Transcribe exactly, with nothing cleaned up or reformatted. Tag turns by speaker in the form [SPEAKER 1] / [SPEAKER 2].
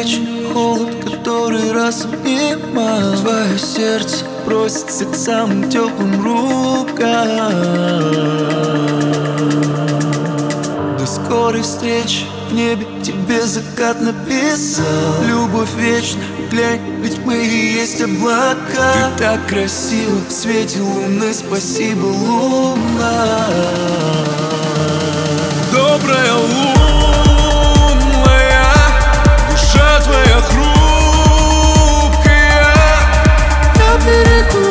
[SPEAKER 1] вечный холод, который раз обнимал. Твое сердце просится к самым теплым рукам. До скорой встречи в небе тебе закат написал. Любовь вечна, глянь, ведь мы и есть облака. Ты так красиво в свете луны, спасибо, луна.